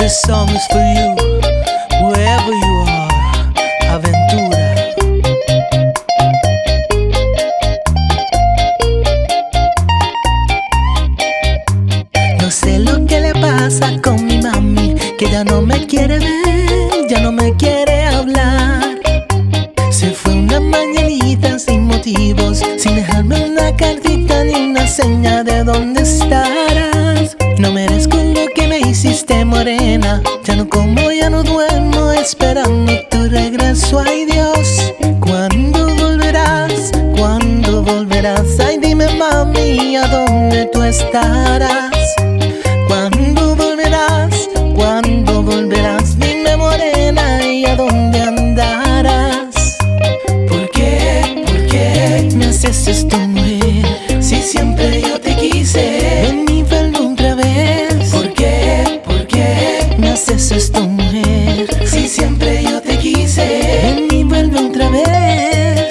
This song is for you, wherever you are, Aventura. No sé lo que le pasa con mi mami, que ya no me quiere ver, ya no me quiere hablar. Se fue una mañanita sin motivos, sin dejarme una cartita ni una seña de dónde estarás. No merezco lo que me hiciste, morena. Ya no como, ya no duermo, esperando tu regreso. Ay Dios, ¿cuándo volverás? ¿Cuándo volverás? Ay dime mami, ¿a dónde tú estarás? ¿Cuándo volverás? ¿Cuándo volverás? Dime morena, ¿y a dónde andarás? ¿Por qué? ¿Por qué me haces esto, mujer? Si siempre yo te quise. Ven y vuelve otra vez. ¿Por qué? ¿Por qué me haces esto, mujer? Si siempre yo te quise. Ven y vuelve otra vez.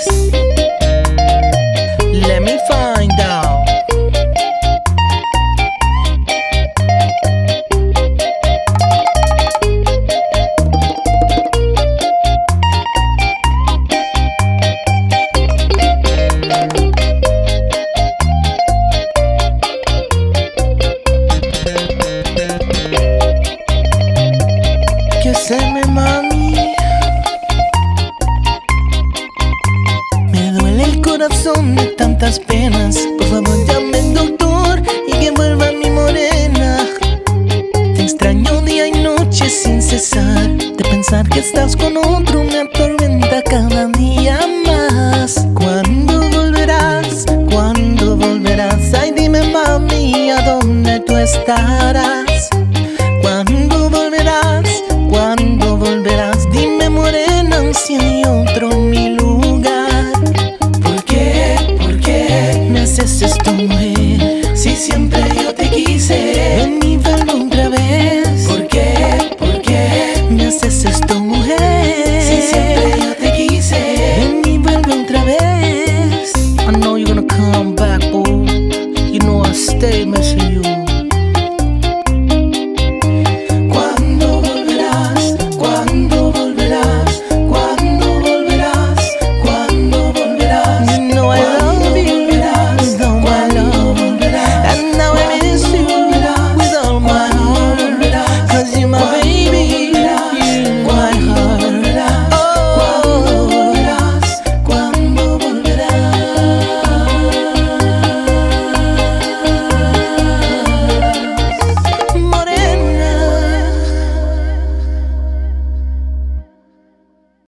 Let me find out. ¿Qué hacerme, mami? Me duele el corazón de tantas penas. Por favor llame al doctor y que vuelva mi morena. Te extraño día y noche sin cesar. De pensar que estás con otro me atormenta cada día más. ¿Cuándo volverás? ¿Cuándo volverás? Ay dime mami, ¿a dónde tú estarás? ¿Cuándo volverás? ¿Cuándo volverás? Dime morena, si hay otro en mi lugar. ¿Por qué? ¿Por qué me haces esto, mujer? Si siempre yo te quise. Ven y vuelve otra vez. ¿Por qué? ¿Por qué me haces esto, mujer? Si siempre yo te quise. Ven y vuelve otra vez. I know you're gonna come back, boo. You know I stay missing you.